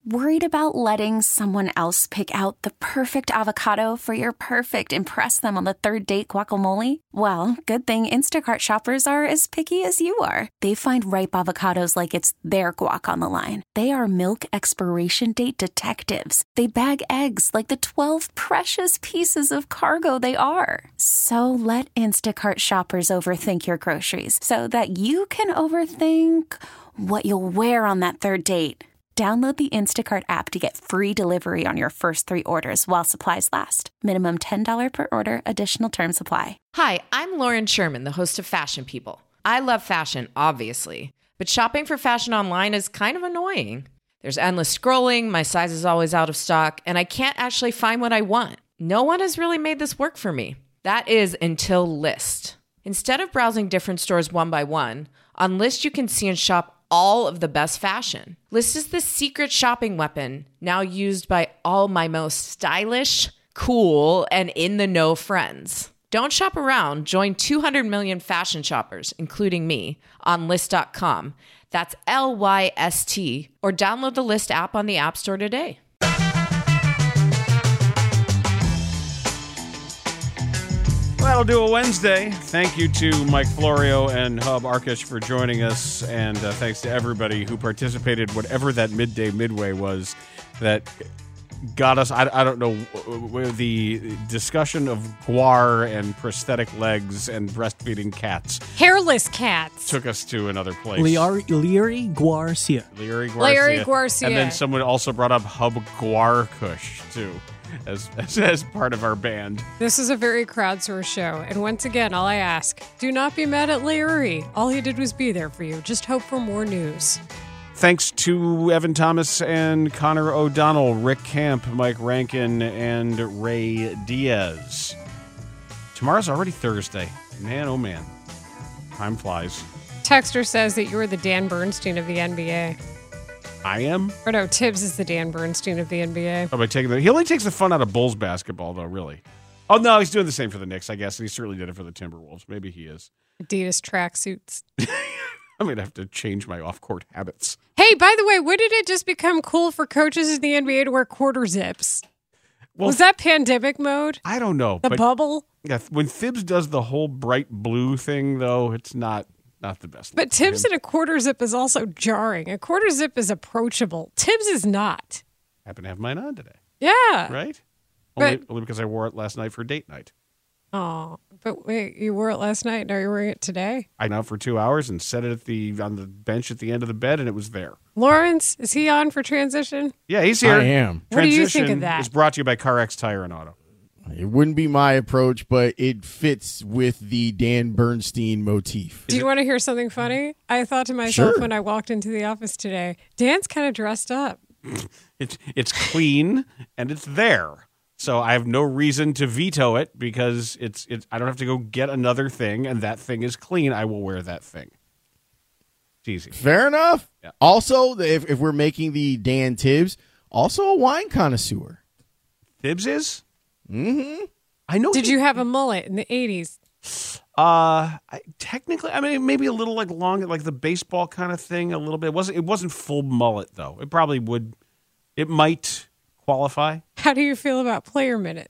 Worried about letting someone else pick out the perfect avocado for your perfect impress them on the third date guacamole? Well, good thing Instacart shoppers are as picky as you are. They find ripe avocados like it's their guac on the line. They are milk expiration date detectives. They bag eggs like the 12 precious pieces of cargo they are. So let Instacart shoppers overthink your groceries so that you can overthink what you'll wear on that third date. Download the Instacart app to get free delivery on your first 3 orders while supplies last. Minimum $10 per order. Additional terms apply. Hi, I'm Lauren Sherman, the host of Fashion People. I love fashion, obviously, but shopping for fashion online is kind of annoying. There's endless scrolling, my size is always out of stock, and I can't actually find what I want. No one has really made this work for me. That is until Lyst. Instead of browsing different stores one by one, on Lyst you can see and shop all of the best fashion. Lyst is the secret shopping weapon now used by all my most stylish, cool, and in-the-know friends. Don't shop around. Join 200 million fashion shoppers, including me, on Lyst.com. That's Lyst, or download the Lyst app on the App Store today. That'll do a Wednesday. Thank you to Mike Florio and Hub Arkish for joining us, and thanks to everybody who participated, whatever that midway was that got us. I don't know, the discussion of guar and prosthetic legs and breastfeeding cats. Hairless cats. Took us to another place. Leary Guarcia. Leary Guarcia. And then someone also brought up Hub Guar Kush, too. As part of our band. This is a very crowdsourced show, and once again, all I ask, do not be mad at Larry. All he did was be there for you. Just hope for more news. Thanks to Evan Thomas and Connor O'Donnell, Rick Camp, Mike Rankin, and Ray Diaz. Tomorrow's already Thursday. Man, oh man. Time flies. Texter says that you're the Dan Bernstein of the NBA. I am? Or no, Tibbs is the Dan Bernstein of the NBA. Oh, by taking he only takes the fun out of Bulls basketball, though, really. Oh, no, he's doing the same for the Knicks, I guess, and he certainly did it for the Timberwolves. Maybe he is. Adidas tracksuits. I'm going to have to change my off-court habits. Hey, by the way, when did it just become cool for coaches in the NBA to wear quarter zips? Well, was that pandemic mode? I don't know. The bubble? Yeah, when Thibs does the whole bright blue thing, though, it's not the best. But Tibbs in a quarter zip is also jarring. A quarter zip is approachable. Tibbs is not. I happen to have mine on today. Yeah. Right? Only because I wore it last night for date night. Oh, but wait, you wore it last night. Now you're wearing it today? I went out for 2 hours and set it on the bench at the end of the bed, and it was there. Lawrence, is he on for transition? Yeah, he's here. I am. What do you think of that? Is brought to you by CarX Tire and Auto. It wouldn't be my approach, but it fits with the Dan Bernstein motif. Do you want to hear something funny? I thought to myself Sure. when I walked into the office today, Dan's kind of dressed up. It's clean and it's there. So I have no reason to veto it because it's I don't have to go get another thing, and that thing is clean. I will wear that thing. It's easy. Fair enough. Yeah. Also, if we're making the Dan Tibbs, also a wine connoisseur. Thibs is? Mm-hmm. I know. Did you have a mullet in the 80s? Technically, I mean, maybe a little like long, like the baseball kind of thing. A little bit. It wasn't full mullet though. It probably would. It might qualify. How do you feel about player minutes?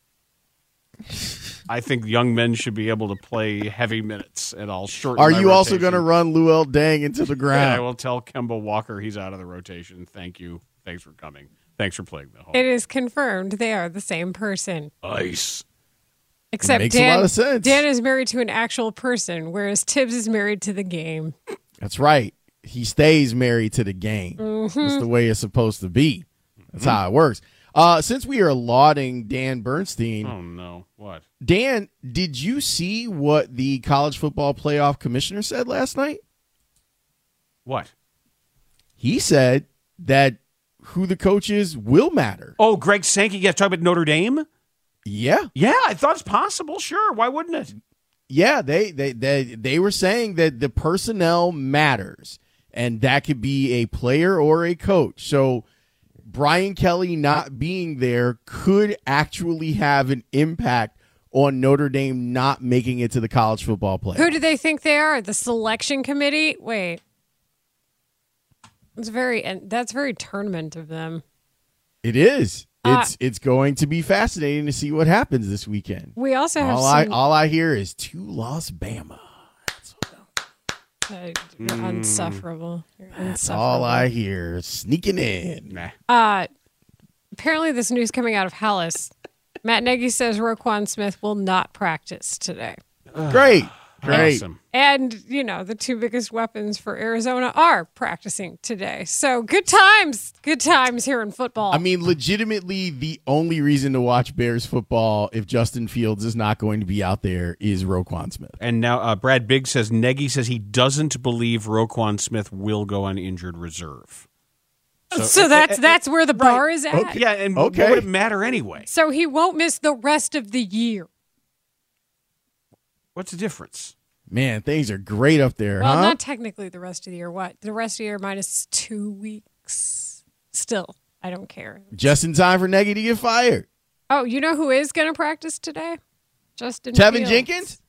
I think young men should be able to play heavy minutes, and I'll shorten. Are my you also rotation. going to run Luol Deng into the And ground? I will tell Kemba Walker he's out of the rotation. Thank you. Thanks for coming. Thanks for playing the home. It is confirmed they are the same person. Ice. Except Makes a lot of sense. Dan is married to an actual person, whereas Tibbs is married to the game. That's right. He stays married to the game. Mm-hmm. That's the way it's supposed to be. That's how it works. Since we are lauding Dan Bernstein, Oh no! What? Dan, did you see what the college football playoff commissioner said last night? What? He said that who the coach is will matter. Oh, Greg Sankey. Yeah, talking about Notre Dame. Yeah. Yeah, I thought it's possible. Sure, why wouldn't it? Yeah, they were saying that the personnel matters, and that could be a player or a coach. So Brian Kelly not being there could actually have an impact on Notre Dame not making it to the college football playoff. Who do they think they are? The selection committee? Wait. That's very tournament of them. It is. It's going to be fascinating to see what happens this weekend. We also have all I hear is 2 loss Bama. You're insufferable. You're insufferable. That's all I hear. Sneaking in. Apparently, this news coming out of Hallis, Matt Nagy says Roquan Smith will not practice today. Great. Awesome. And, the 2 biggest weapons for Arizona are practicing today. So good times here in football. I mean, legitimately, the only reason to watch Bears football if Justin Fields is not going to be out there is Roquan Smith. And now Brad Biggs says Nagy says he doesn't believe Roquan Smith will go on injured reserve. So that's where the bar is at? Okay. Yeah, and what would it matter anyway? So he won't miss the rest of the year. What's the difference? Man, things are great up there, Well, huh? not technically the rest of the year. What? The rest of the year minus 2 weeks. Still, I don't care. Just in time for Nagy to get fired. Oh, you know who is going to practice today? Justin Tevin Fields. Jenkins?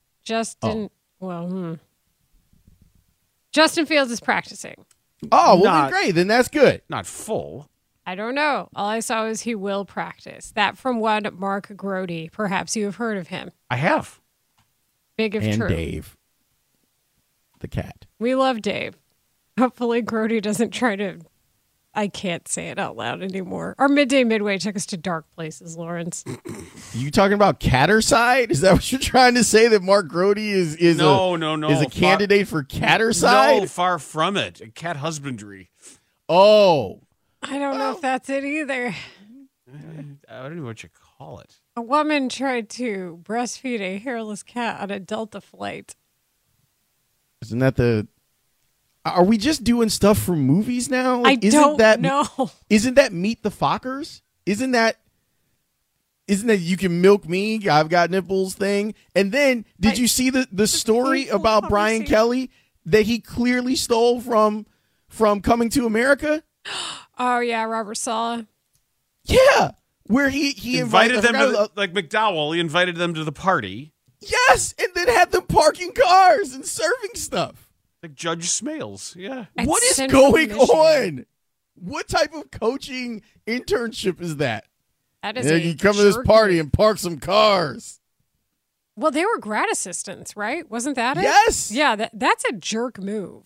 Justin Fields is practicing. Oh, well, then great. Then that's good. Not full. I don't know. All I saw is he will practice. That from one Mark Grody. Perhaps you have heard of him. I have. Big if And true. Dave, the cat. We love Dave. Hopefully Grody doesn't try to... I can't say it out loud anymore. Our midway took us to dark places, Lawrence. You talking about Catterside? Is that what you're trying to say? That Mark Grody is a candidate for Catterside? No, far from it. Cat husbandry. Oh. I don't know if that's it either. I don't know what you call it. A woman tried to breastfeed a hairless cat on a Delta flight. Isn't that the... Are we just doing stuff from movies now? I don't know. Isn't that Meet the Fockers? Isn't that You Can Milk Me, I've Got Nipples thing? And then, did you see the story about Brian Kelly that he clearly stole from Coming to America? Oh, yeah, Robert Saleh. Yeah, where he invited them to like McDowell. He invited them to the party. Yes, and then had them parking cars and serving stuff. Like Judge Smales, yeah. What is going on? What type of coaching internship is that? That is you come to this party and park some cars. Well, they were grad assistants, right? Wasn't that it? Yes. Yeah, that's a jerk move.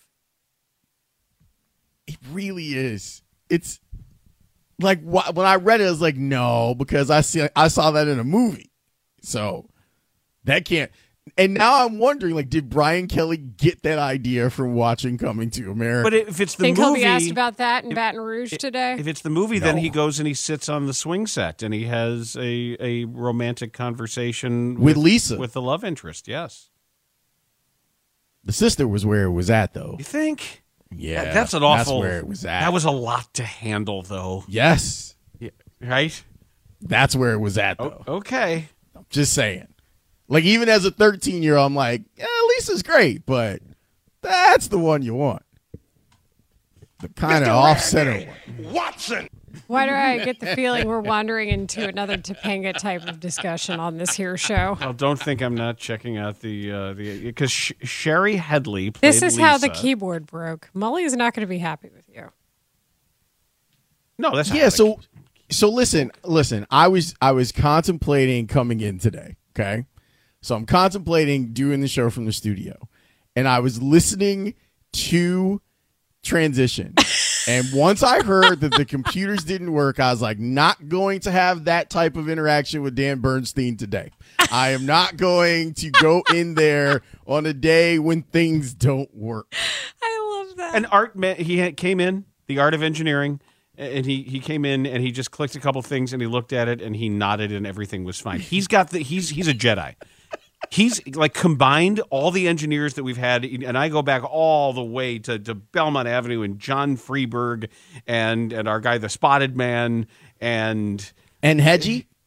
It really is. It's like when I read it, I was like, no, because I saw that in a movie. So that can't. And now I'm wondering, like, did Brian Kelly get that idea from watching Coming to America? But if it's the Think movie, he'll be asked about that in Baton Rouge today? If it's the movie, No. then he goes and he sits on the swing set and he has a romantic conversation with Lisa, with the love interest. Yes, the sister was where it was at, though. You think? Yeah, that's an awful. That's where it was at. That was a lot to handle, though. Yes, Yeah, right. That's where it was at, though. Okay, I'm just saying. Like, even as a 13-year-old, I'm like, yeah, Lisa's great, but that's the one you want. The kind of off-center one. Watson. Why do I get the feeling we're wandering into another Topanga type of discussion on this here show? Well, don't think I'm not checking out the because Sherry Headley played This is how the Lisa. keyboard broke. Molly is not going to be happy with you. No, that's not Yeah, so listen. I was contemplating coming in today, okay? So I'm contemplating doing the show from the studio, and I was listening to Transition. And once I heard that the computers didn't work, I was like, not going to have that type of interaction with Dan Bernstein today. I am not going to go in there on a day when things don't work. I love that. An art man, came in, the art of engineering, and he came in and he just clicked a couple things and he looked at it and he nodded and everything was fine. He's a Jedi. He's like combined all the engineers that we've had, and I go back all the way to Belmont Avenue and John Freeberg and our guy, the Spotted Man, and Hedgie?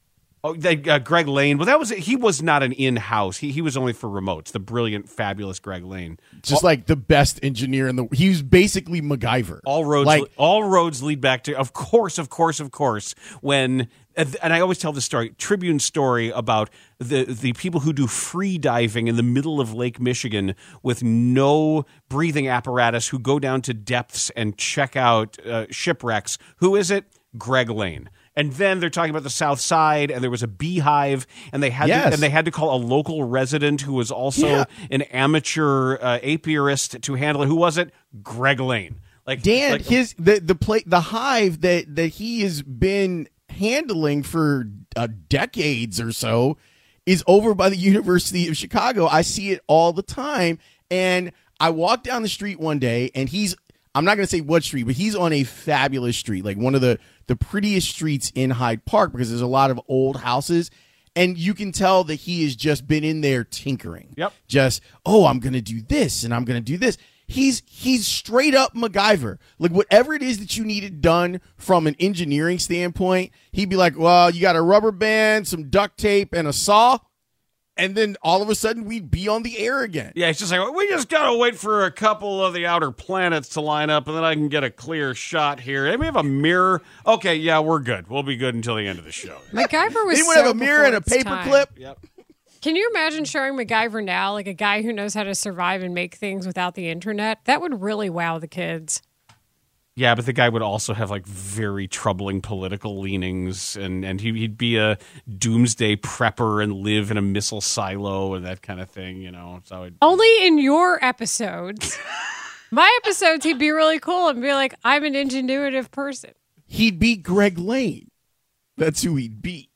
Oh, Greg Lane. Well, he was not an in-house. He was only for remotes. The brilliant, fabulous Greg Lane. Just like the best engineer in the. He was basically MacGyver. All roads lead back to, of course. When, and I always tell this story, Tribune story about the people who do free diving in the middle of Lake Michigan with no breathing apparatus, who go down to depths and check out shipwrecks. Who is it? Greg Lane. And then they're talking about the South Side, and there was a beehive, and they had to call a local resident who was also an amateur apiarist to handle it. Who was it? Greg Lane. Dan, the hive that he has been handling for decades or so is over by the University of Chicago. I see it all the time, and I walked down the street one day, and I'm not going to say what street, but he's on a fabulous street, like one of the prettiest streets in Hyde Park, because there's a lot of old houses, and you can tell that he has just been in there tinkering. Yep. Just, I'm going to do this, and I'm going to do this. He's straight up MacGyver. Like, whatever it is that you needed done from an engineering standpoint, he'd be like, well, you got a rubber band, some duct tape, and a saw. And then all of a sudden, we'd be on the air again. Yeah, it's just like, we just got to wait for a couple of the outer planets to line up, and then I can get a clear shot here. Hey, we have a mirror. Okay, yeah, we're good. We'll be good until the end of the show. MacGyver was Anyone have a mirror and a paperclip? Yep. Can you imagine showing MacGyver now, like a guy who knows how to survive and make things without the internet? That would really wow the kids. Yeah, but the guy would also have like very troubling political leanings, and he'd be a doomsday prepper and live in a missile silo and that kind of thing, you know. So only in your episodes. My episodes, he'd be really cool and be like, I'm an ingenuitive person. He'd beat Greg Lane. That's who he'd beat.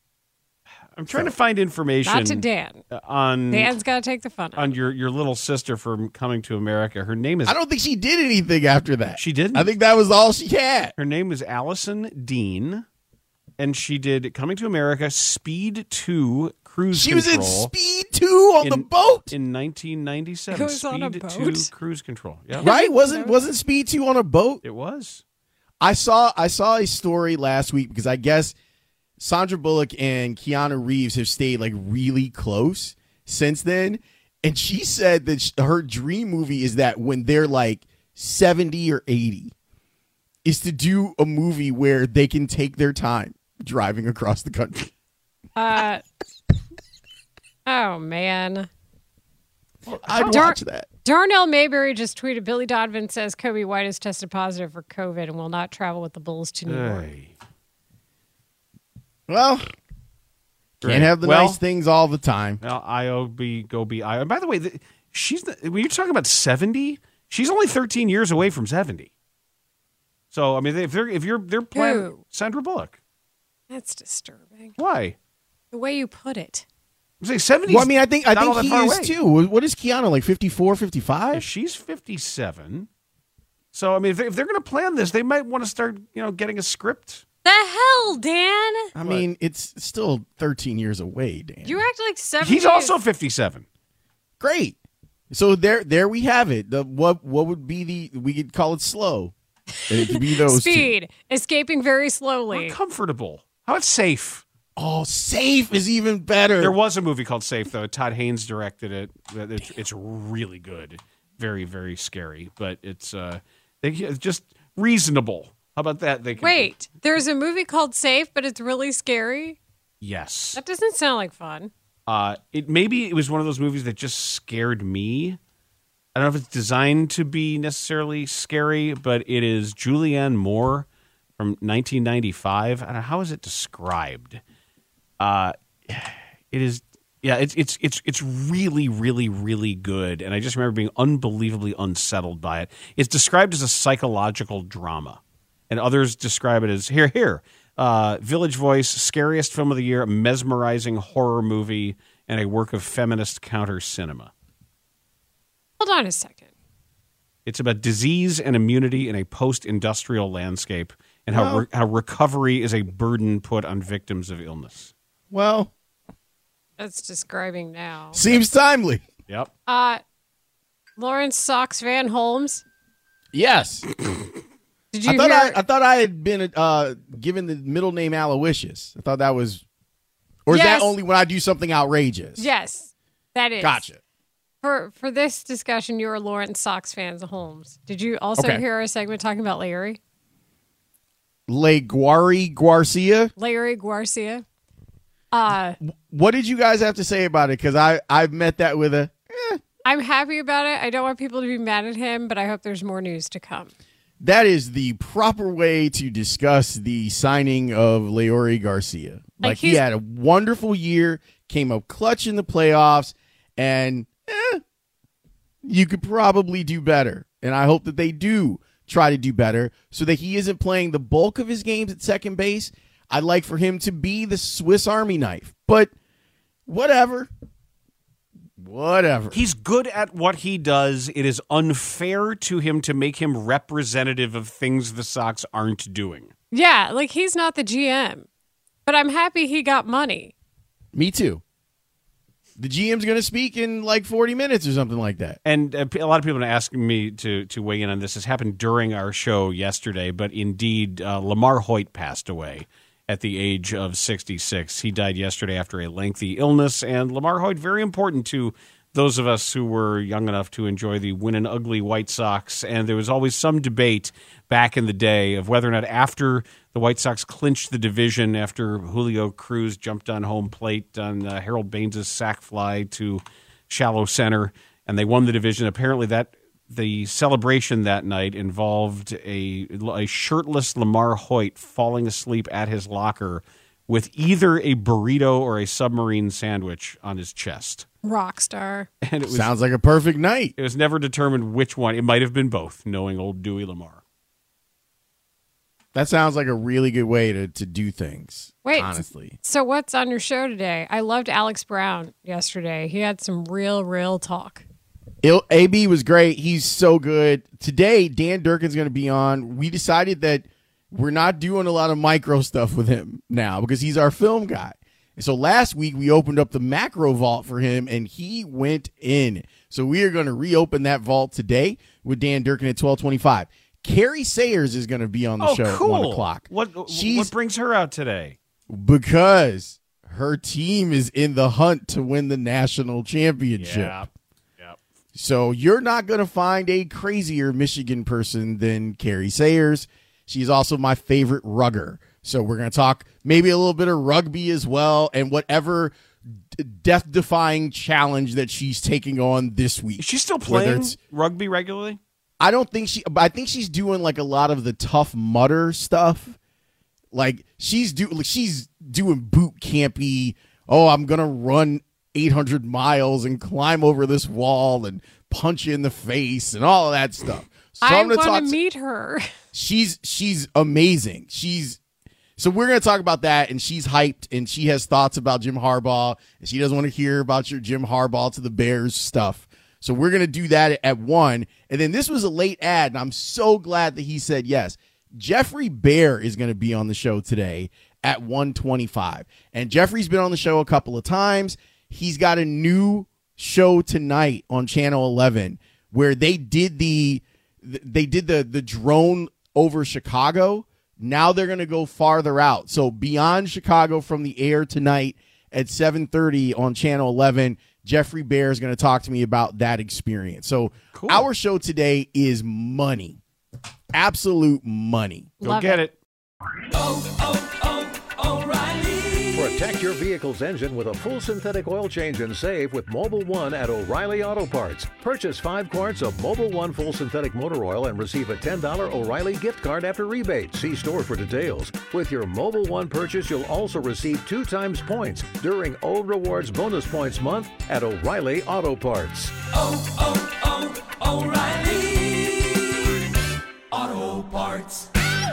I'm trying to find information. Not to Dan. Dan's got to take the fun on your little sister from Coming to America. Her name is. I don't think she did anything after that. She didn't. I think that was all she had. Her name is Allison Dean, and she did Coming to America, Speed 2, Cruise Control. She was in Speed 2 on the boat in 1997. It was on a boat? 2, Cruise Control. Yeah. Right? Wasn't Speed 2 on a boat? It was. I saw a story last week because I guess Sandra Bullock and Keanu Reeves have stayed like really close since then. And she said that her dream movie is that when they're like 70 or 80 is to do a movie where they can take their time driving across the country. Oh, man. I'd watch that. Darnell Mayberry just tweeted, Billy Donovan says Kobe White has tested positive for COVID and will not travel with the Bulls to New York. Well, can't have the nice things all the time. Well, IOB, go be IO. And by the way, when you're talking about 70, she's only 13 years away from 70. So, I mean, if they're playing Sandra Bullock. That's disturbing. Why? The way you put it. I'm saying 70. Well, I mean, I think he is too. What is Keanu, like 54, 55? Yeah, she's 57. So, I mean, if they're going to plan this, they might want to start, getting a script. The hell, Dan? I mean, it's still 13 years away, Dan. You act like 70. He's also 57. Great. So there we have it. What would be we could call it slow. It could be those Speed. Escaping very slowly. Or comfortable. How about safe? Oh, Safe is even better. There was a movie called Safe, though. Todd Haynes directed it. It's really good. Very, very scary. But it's just reasonable. How about that? Wait, there's a movie called Safe, but it's really scary? Yes. That doesn't sound like fun. Maybe it was one of those movies that just scared me. I don't know if it's designed to be necessarily scary, but it is Julianne Moore from 1995. I don't know, how is it described? It is, yeah, it's really, really, really good. And I just remember being unbelievably unsettled by it. It's described as a psychological drama. And others describe it as, Village Voice, scariest film of the year, mesmerizing horror movie, and a work of feminist counter cinema. Hold on a second. It's about disease and immunity in a post-industrial landscape and how recovery is a burden put on victims of illness. Well, that's describing now. Seems timely. Yep. Lawrence Sox Van Holmes. Yes. Did you I thought I had been given the middle name Aloysius. I thought that was Or is Yes. that only when I do something outrageous? Yes, that is. Gotcha. For this discussion, you're Lawrence Sox fans, Holmes. Did you also Okay. hear our segment talking about Larry? Garcia? Larry Garcia. What did you guys have to say about it? Because I've met that with a... I'm happy about it. I don't want people to be mad at him, but I hope there's more news to come. That is the proper way to discuss the signing of Leury Garcia. Like he had a wonderful year, came up clutch in the playoffs, and you could probably do better. And I hope that they do try to do better so that he isn't playing the bulk of his games at second base. I'd like for him to be the Swiss Army knife, but whatever. He's good at what he does. It is unfair to him to make him representative of things the Sox aren't doing. Yeah, like he's not the GM, but I'm happy he got money. Me too. The GM's going to speak in like 40 minutes or something like that. And a lot of people are asking me to weigh in on this. This happened during our show yesterday, but indeed, Lamar Hoyt passed away at the age of 66. He died yesterday after a lengthy illness, and Lamar Hoyt, very important to those of us who were young enough to enjoy the win and ugly White Sox. And there was always some debate back in the day of whether or not after the White Sox clinched the division, after Julio Cruz jumped on home plate on Harold Baines' sac fly to shallow center, and they won the division. Apparently that the celebration that night involved a shirtless Lamar Hoyt falling asleep at his locker with either a burrito or a submarine sandwich on his chest. Rock star. And it was, sounds like a perfect night. It was never determined which one. It might have been both, knowing old Dewey Lamar. That sounds like a really good way to do things. Wait, honestly. So what's on your show today? I loved Alex Brown yesterday. He had some real talk. AB was great. He's so good. Today, Dan Durkin's going to be on. We decided that we're not doing a lot of micro stuff with him now because he's our film guy. And so last week, we opened up the macro vault for him, and he went in. So we are going to reopen that vault today with Dan Durkin at 12:25. Carrie Sayers is going to be on the show cool. at 1 o'clock. What brings her out today? Because her team is in the hunt to win the national championship. Yeah. So you're not going to find a crazier Michigan person than Carrie Sayers. She's also my favorite rugger. So we're going to talk maybe a little bit of rugby as well and whatever death-defying challenge that she's taking on this week. Is she still playing rugby regularly? I think she's doing like a lot of the Tough Mudder stuff. Like she's doing boot campy. Oh, I'm going to run 800 miles and climb over this wall and punch you in the face and all of that stuff. So I want to meet her. She's amazing. So we're going to talk about that, and she's hyped, and she has thoughts about Jim Harbaugh, and she doesn't want to hear about your Jim Harbaugh to the Bears stuff. So we're going to do that at 1. And then this was a late ad, and I'm so glad that he said yes. Jeffrey Bear is going to be on the show today at 1:25. And Jeffrey's been on the show a couple of times. He's got a new show tonight on Channel 11 where they did the drone over Chicago. Now they're going to go farther out. So beyond Chicago from the air tonight at 7:30 on Channel 11, Jeffrey Bear is going to talk to me about that experience. So cool. Our show today is money. Absolute money. Go get it. Protect your vehicle's engine with a full synthetic oil change and save with Mobil 1 at O'Reilly Auto Parts. Purchase 5 quarts of Mobil 1 full synthetic motor oil and receive a $10 O'Reilly gift card after rebate. See store for details. With your Mobil 1 purchase, you'll also receive 2 times points during O Rewards Bonus Points Month at O'Reilly Auto Parts. O'Reilly Auto Parts.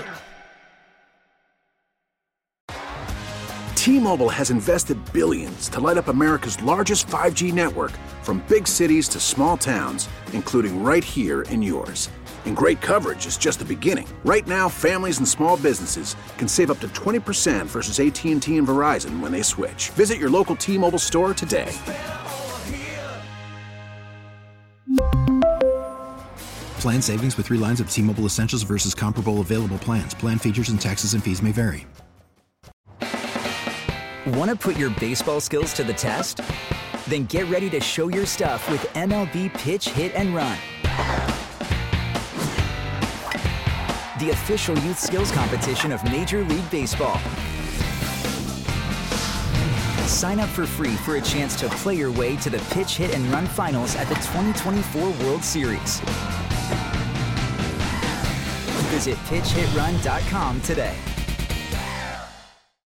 T-Mobile has invested billions to light up America's largest 5G network, from big cities to small towns, including right here in yours. And great coverage is just the beginning. Right now, families and small businesses can save up to 20% versus AT&T and Verizon when they switch. Visit your local T-Mobile store today. Plan savings with 3 lines of T-Mobile Essentials versus comparable available plans. Plan features and taxes and fees may vary. Want to put your baseball skills to the test? Then get ready to show your stuff with MLB Pitch, Hit, and Run. The official youth skills competition of Major League Baseball. Sign up for free for a chance to play your way to the Pitch, Hit, and Run finals at the 2024 World Series. Visit PitchHitRun.com today.